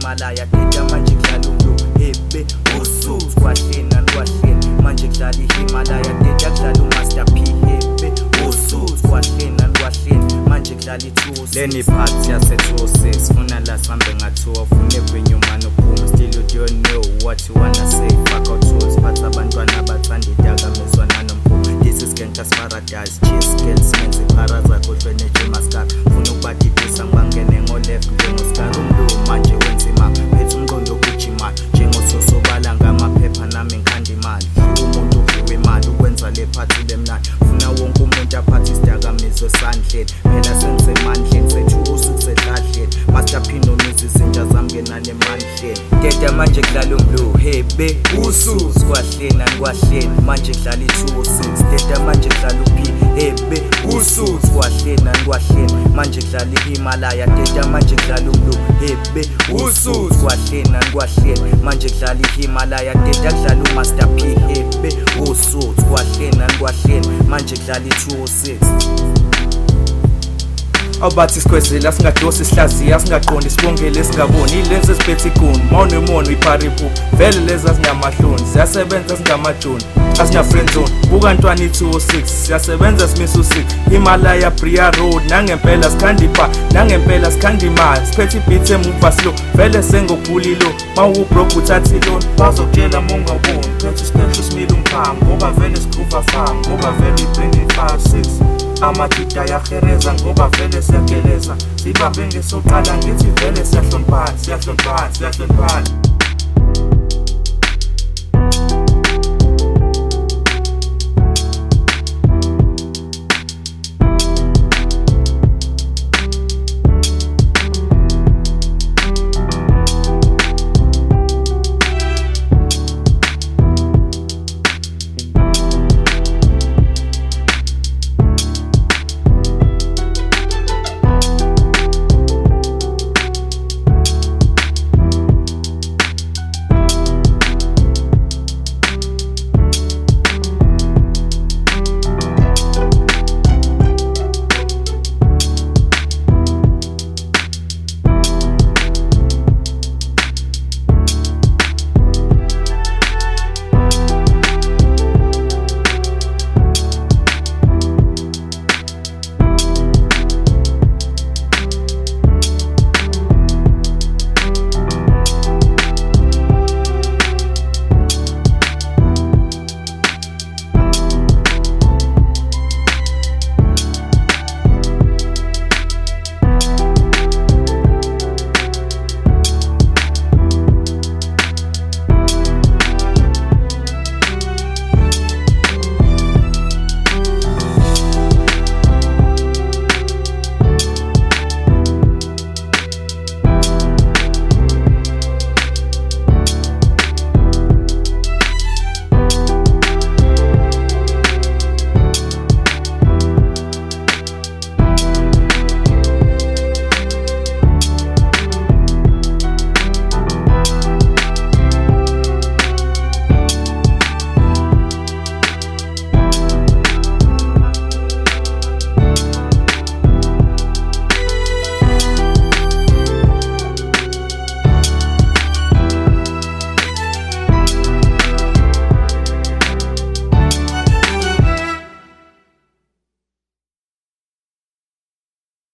Himalaya teta manje kudlala umlu hebe usuku kwahlena kwahlena manje kudlala Himalaya teta kudlala uMaster P hebe usuku kwahlena kwahlena manje kudlala i206 leni party yase206 funa la sambe nga2 funa every man uphuma still you don't know what you wanna say fuck out tools but abantwana bathanda idakamizwa nanomphuma this is gangsters paradise cheers skills menze para zakho hlweneje mascara funa ukubadidisa ngibangene ngo-left njengoscar umlu manje wenza imali phethe umqondo ugijima njengososobala ngamaphepha nami ngikhanda imali umuntu uviwe imali ukwenza le phathi lemnandi funa wonke umuntu aphathe isidakamizwa esandleni phela senze emandleni sethu usukusedladleni Master P nonuzi izinja zami ngenane emandleni teta manje kudlala umlu hebe usuku kwahlena kwahlena manje kudlala i206 teta manje kudlala uP hebe usuku kwahlena kwahlena manje kudlala iHimalaya teta manje kudlala umlu hebe usuku kwahlena kwahlena manje kudlala iHimalaya teta kudlala uMaster P hebe usuku kwahlena kwahlena manje kudlala i206 awubathi sikhwezela singadosi sihlaziya singaqondi sibongele singaboni ilenze siphethe iguni mawunemono ipharipu vele leza zingamahloni siyasebenza singamajoni asina friend zone buka ntwana i206 siyasebenza simisa u6 Himalaya Bria Road nangempela sikhandipha nangempela sikhanda siphethe beats emuva slow vele sengobhulilo mawubroke uthatha loan bazokutshela mongaboni phethe iskesho simile umphanga ngoba vele sikhupha fanga ngoba vele ibring 56 amadida yahereza ngoba vele siyageleza sibambe ngesoqala ngithi vele siyahloniphana